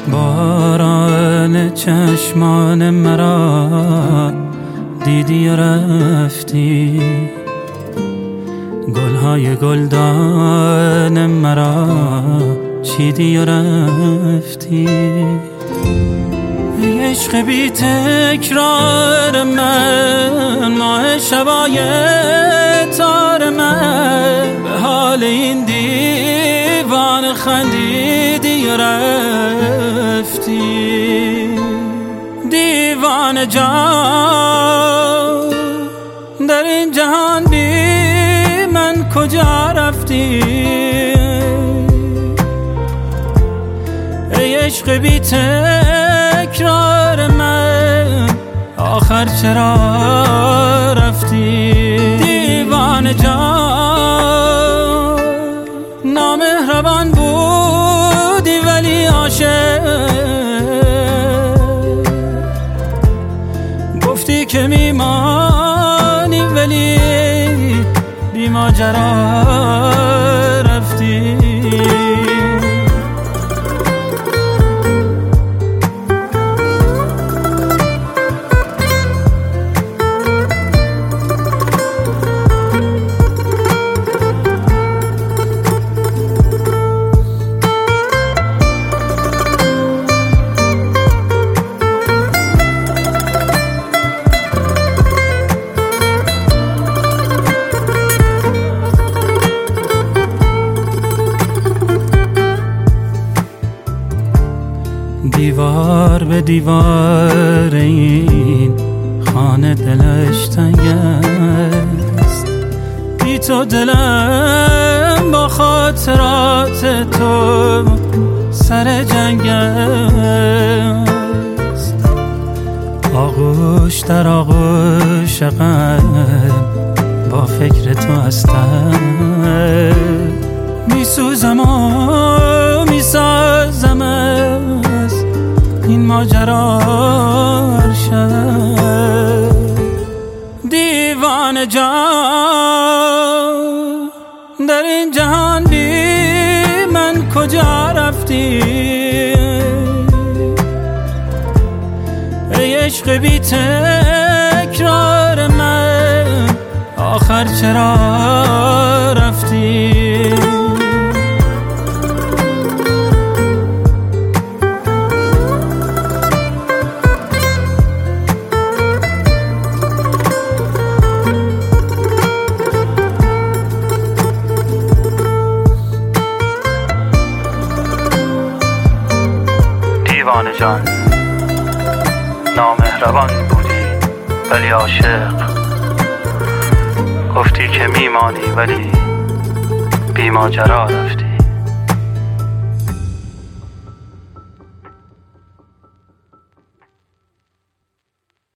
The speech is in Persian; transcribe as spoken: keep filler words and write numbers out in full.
باران چشمان مرا دیدی و رفتی، گلهای گلدان مرا چیدی و رفتی. ای عشق بی تکرار من، ماه شبای تار من، به حال این دیوان خندیدی و رفتی. دیوان جان در این جهان بی من کجا رفتی؟ ای عشق بی تکرار من، آخر چرا رفتی؟ دیوان جان نامهربان بودی ولی عاشق، گفتی که میمانی ولی بی ماجرا رفتی. دیوار به دیوار این خانه دلش تنگ است، بی تو دلم با خاطرات تو سر جنگ است. آغوش در آغوش غم با فکر تو هستم، می سوزم و می سازم از این ماجرا شد. دیوان جان در این جهان بی من کجا رفتی؟ ای عشق بی تکرار من، آخر چرا رفتی؟ دیوان جان نامهربان بودی ولی عاشق، گفتی که میمانی ولی بی ماجرا رفتی.